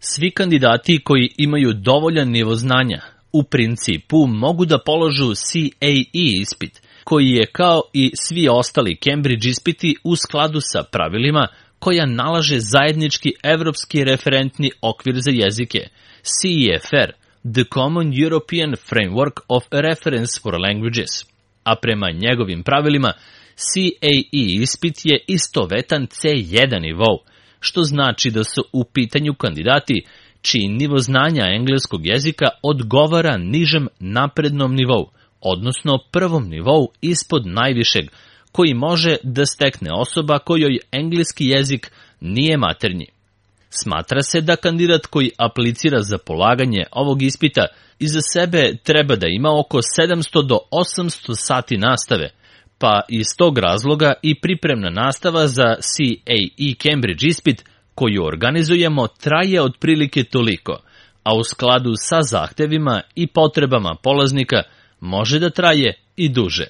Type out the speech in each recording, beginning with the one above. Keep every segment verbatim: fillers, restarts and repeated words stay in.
Svi kandidati koji imaju dovoljan nivo znanja u principu mogu da položu C A E ispit, koji je kao i svi ostali Cambridge ispiti u skladu sa pravilima koja nalaže zajednički evropski referentni okvir za jezike, C E F R, The Common European Framework of Reference for Languages, a prema njegovim pravilima C A E ispit je istovetan C jedan nivou, što znači da su u pitanju kandidati čiji nivo znanja engleskog jezika odgovara nižem naprednom nivou, odnosno prvom nivou ispod najvišeg, koji može da stekne osoba kojoj engleski jezik nije maternji. Smatra se da kandidat koji aplicira za polaganje ovog ispita iza sebe treba da ima oko sedamsto do osamsto sati nastave, pa iz tog razloga i pripremna nastava za C A E Cambridge ispit koju organizujemo traje otprilike toliko, a u skladu sa zahtevima i potrebama polaznika može da traje i duže.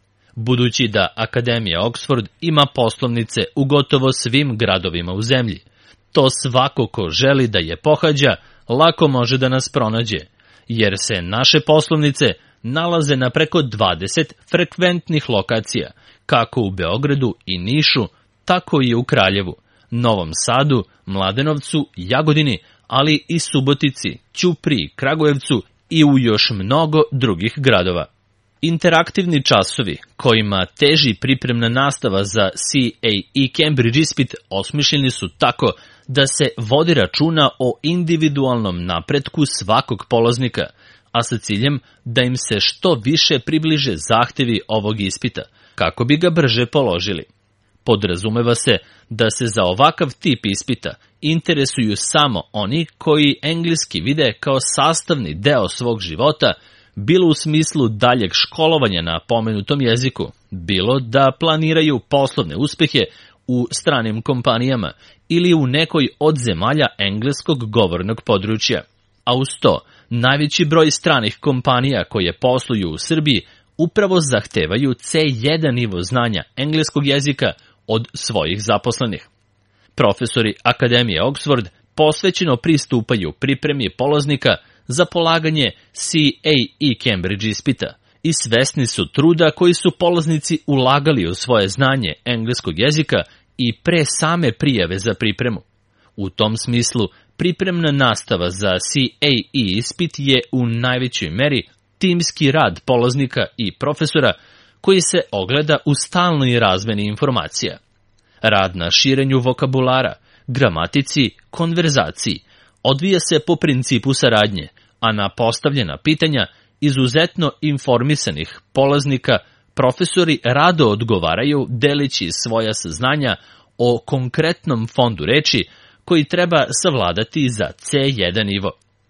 Budući da Akademija Oxford ima poslovnice u gotovo svim gradovima u zemlji, to svako ko želi da je pohađa lako može da nas pronađe, jer se naše poslovnice nalaze na preko dvadeset frekventnih lokacija, kako u Beogradu i Nišu, tako i u Kraljevu, Novom Sadu, Mladenovcu, Jagodini, ali i Subotici, Ćupriji, Kragujevcu i u još mnogo drugih gradova. Interaktivni časovi, kojima teži pripremna nastava za C A E Cambridge ispit, osmišljeni su tako da se vodi računa o individualnom napretku svakog polaznika, a sa ciljem da im se što više približe zahtevi ovog ispita, kako bi ga brže položili. Podrazumeva se da se za ovakav tip ispita interesuju samo oni koji engleski vide kao sastavni deo svog života, bilo u smislu daljeg školovanja na pomenutom jeziku, bilo da planiraju poslovne uspehe u stranim kompanijama ili u nekoj od zemalja engleskog govornog područja. A uz to, najveći broj stranih kompanija koje posluju u Srbiji upravo zahtevaju C jedan nivo znanja engleskog jezika od svojih zaposlenih. Profesori Akademije Oxford posvećeno pristupaju pripremi polaznika za polaganje C A E Cambridge ispita i svesni su truda koji su polaznici ulagali u svoje znanje engleskog jezika i pre same prijave za pripremu. U tom smislu, pripremna nastava za C A E ispit je u najvećoj meri timski rad polaznika i profesora koji se ogleda u stalnoj razmeni informacija. Rad na širenju vokabulara, gramatici, konverzaciji odvija se po principu saradnje, a na postavljena pitanja izuzetno informisanih polaznika profesori rado odgovaraju delići svoja saznanja o konkretnom fondu reči koji treba savladati za C jedan nivo.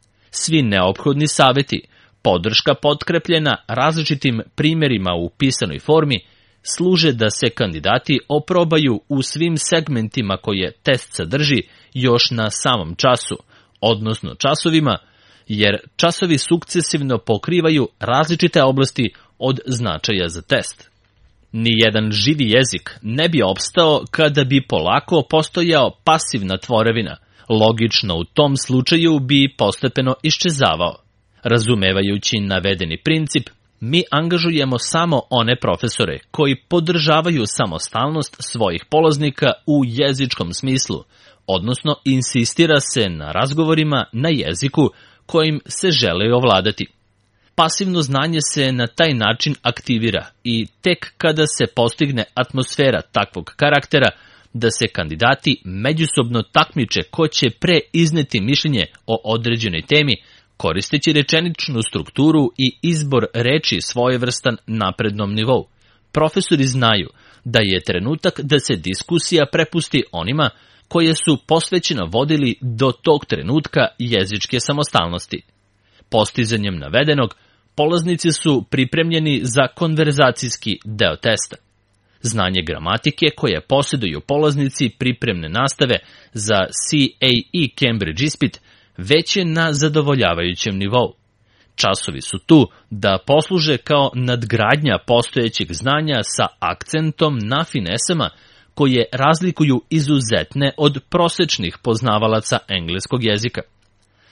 Svi neophodni saveti, podrška potkrepljena različitim primjerima u pisanoj formi, služe da se kandidati oprobaju u svim segmentima koje test sadrži još na samom času, odnosno časovima, jer časovi sukcesivno pokrivaju različite oblasti od značaja za test. Nijedan živi jezik ne bi opstao kada bi polako postojao pasivna tvorevina. Logično u tom slučaju bi postepeno iščezavao. Razumevajući navedeni princip, mi angažujemo samo one profesore koji podržavaju samostalnost svojih polaznika u jezičkom smislu, odnosno insistira se na razgovorima na jeziku kojim se žele ovladati. Pasivno znanje se na taj način aktivira i tek kada se postigne atmosfera takvog karaktera da se kandidati međusobno takmiče ko će pre izneti mišljenje o određenoj temi, koristeći rečeničnu strukturu i izbor reči svojevrstan naprednom nivou. Profesori znaju da je trenutak da se diskusija prepusti onima koje su posvećeno vodili do tog trenutka jezičke samostalnosti. Postizanjem navedenog, polaznici su pripremljeni za konverzacijski deo testa. Znanje gramatike koje posjeduju polaznici pripremne nastave za C A E Cambridge ispit već je na zadovoljavajućem nivou. Časovi su tu da posluže kao nadgradnja postojećeg znanja sa akcentom na finesama koje razlikuju izuzetne od prosečnih poznavalaca engleskog jezika.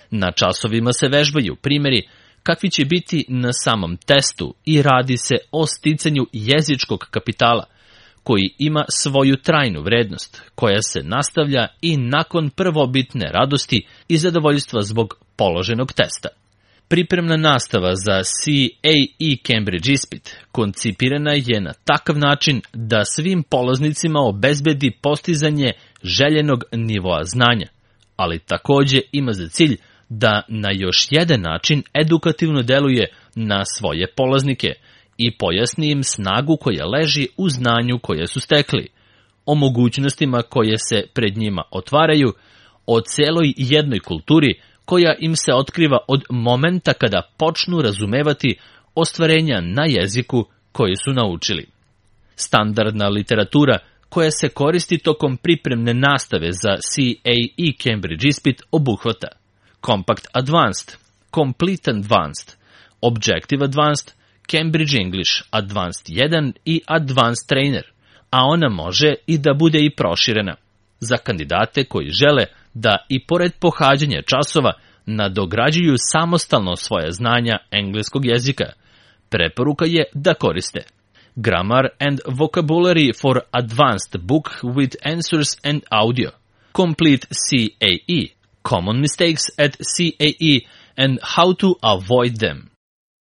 Na časovima se vežbaju primjeri kakvi će biti na samom testu i radi se o sticanju jezičkog kapitala, koji ima svoju trajnu vrednost, koja se nastavlja i nakon prvobitne radosti i zadovoljstva zbog položenog testa. Pripremna nastava za C A E Cambridge ispit koncipirana je na takav način da svim polaznicima obezbedi postizanje željenog nivoa znanja, ali takođe ima za cilj da na još jedan način edukativno deluje na svoje polaznike i pojasni im snagu koja leži u znanju koje su stekli, o mogućnostima koje se pred njima otvaraju, o celoj jednoj kulturi koja im se otkriva od momenta kada počnu razumevati ostvarenja na jeziku koji su naučili. Standardna literatura koja se koristi tokom pripremne nastave za C A E Cambridge ispit obuhvata Compact Advanced, Complete Advanced, Objective Advanced, Cambridge English Advanced jedan i Advanced Trainer, a ona može i da bude i proširena za kandidate koji žele da i pored pohađanja časova nadograđuju samostalno svoje znanja engleskog jezika. Preporuka je da koriste Grammar and Vocabulary for Advanced Book with Answers and Audio, Complete C A E, Common Mistakes at C A E and How to Avoid Them.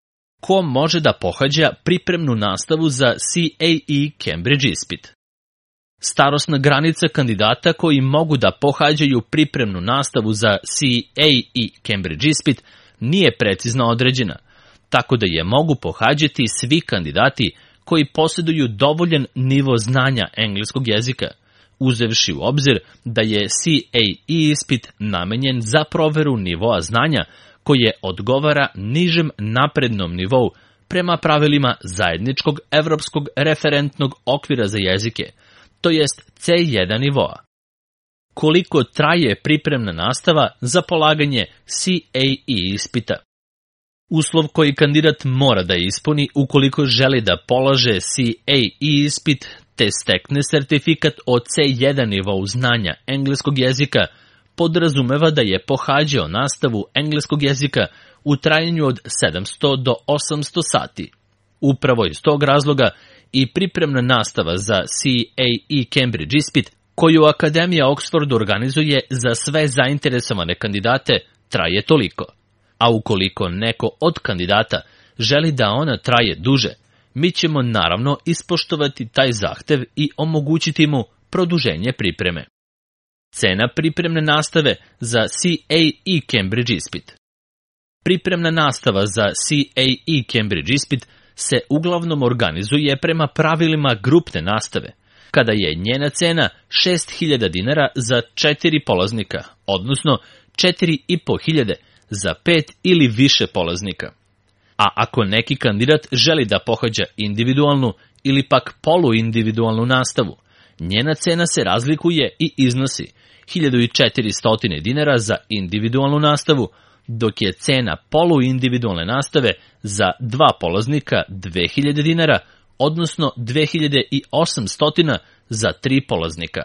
Ko može da pohađa pripremnu nastavu za C A E Cambridge ispit? Starosna granica kandidata koji mogu da pohađaju pripremnu nastavu za C A E Cambridge ispit nije precizno određena, tako da je mogu pohađati svi kandidati koji posjeduju dovoljan nivo znanja engleskog jezika, uzevši u obzir da je C A E ispit namenjen za proveru nivoa znanja koje odgovara nižem naprednom nivou prema pravilima zajedničkog evropskog referentnog okvira za jezike, to jest C jedan nivoa. Koliko traje pripremna nastava za polaganje C A E ispita? Uslov koji kandidat mora da ispuni ukoliko želi da polaže C A E ispit te stekne sertifikat o C jedan nivou znanja engleskog jezika podrazumeva da je pohađao nastavu engleskog jezika u trajanju od sedamsto do osamsto sati. Upravo iz tog razloga i pripremna nastava za C A E Cambridge ispit, koju Akademija Oxford organizuje za sve zainteresovane kandidate, traje toliko. A ukoliko neko od kandidata želi da ona traje duže, mi ćemo naravno ispoštovati taj zahtev i omogućiti mu produženje pripreme. Cena pripremne nastave za C A E Cambridge ispit. Pripremna nastava za C A E Cambridge ispit se uglavnom organizuje prema pravilima grupne nastave, kada je njena cena šest hiljada dinara za četiri polaznika, odnosno četiri i po hiljade za pet ili više polaznika. A ako neki kandidat želi da pohađa individualnu ili pak poluindividualnu nastavu, njena cena se razlikuje i iznosi hiljadu četiristo dinara za individualnu nastavu, dok je cena poluindividualne nastave za dva polaznika dve hiljade dinara, odnosno dve hiljade osamsto za tri polaznika.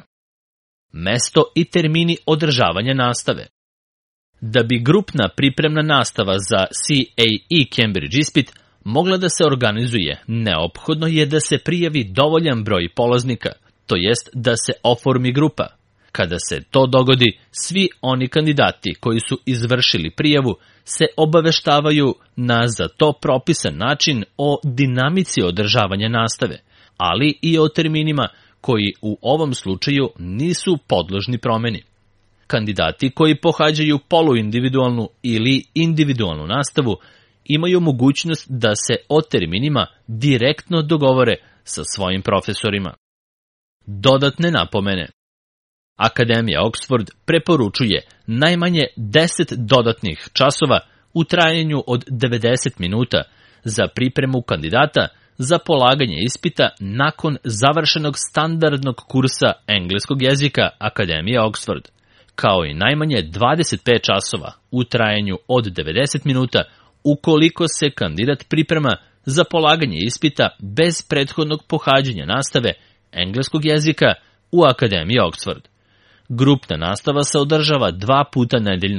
Mesto i termini održavanja nastave. Da bi grupna pripremna nastava za C A E Cambridge ispit mogla da se organizuje, neophodno je da se prijavi dovoljan broj polaznika, to jest da se oformi grupa. Kada se to dogodi, svi oni kandidati koji su izvršili prijavu se obaveštavaju na za to propisan način o dinamici održavanja nastave, ali i o terminima koji u ovom slučaju nisu podložni promeni. Kandidati koji pohađaju poluindividualnu ili individualnu nastavu imaju mogućnost da se o terminima direktno dogovore sa svojim profesorima. Dodatne napomene. Akademija Oxford preporučuje najmanje deset dodatnih časova u trajanju od devedeset minuta za pripremu kandidata za polaganje ispita nakon završenog standardnog kursa engleskog jezika Akademije Oxford, kao i najmanje dvadeset pet časova u trajanju od devedeset minuta ukoliko se kandidat priprema za polaganje ispita bez prethodnog pohađanja nastave engleskog jezika u Akademiji Oxford. Grupna nastava se održava dva puta nedeljno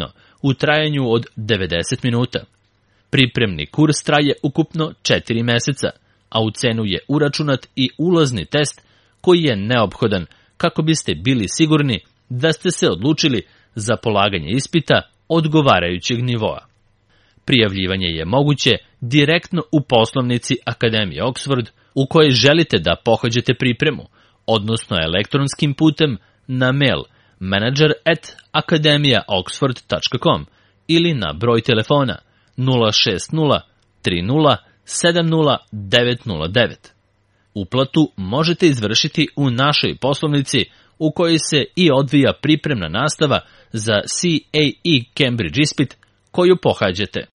u trajanju od devedeset minuta. Pripremni kurs traje ukupno četiri meseca, a u cenu je uračunat i ulazni test koji je neophodan kako biste bili sigurni da ste se odlučili za polaganje ispita odgovarajućeg nivoa. Prijavljivanje je moguće direktno u poslovnici Akademije Oxford u kojoj želite da pohađate pripremu, odnosno elektronskim putem na mail manager at akademija oxford tačka com ili na broj telefona nula šest nula tri nula sedam nula devet nula devet. Uplatu možete izvršiti u našoj poslovnici u kojoj se i odvija pripremna nastava za C A E Cambridge ispit koju pohađate.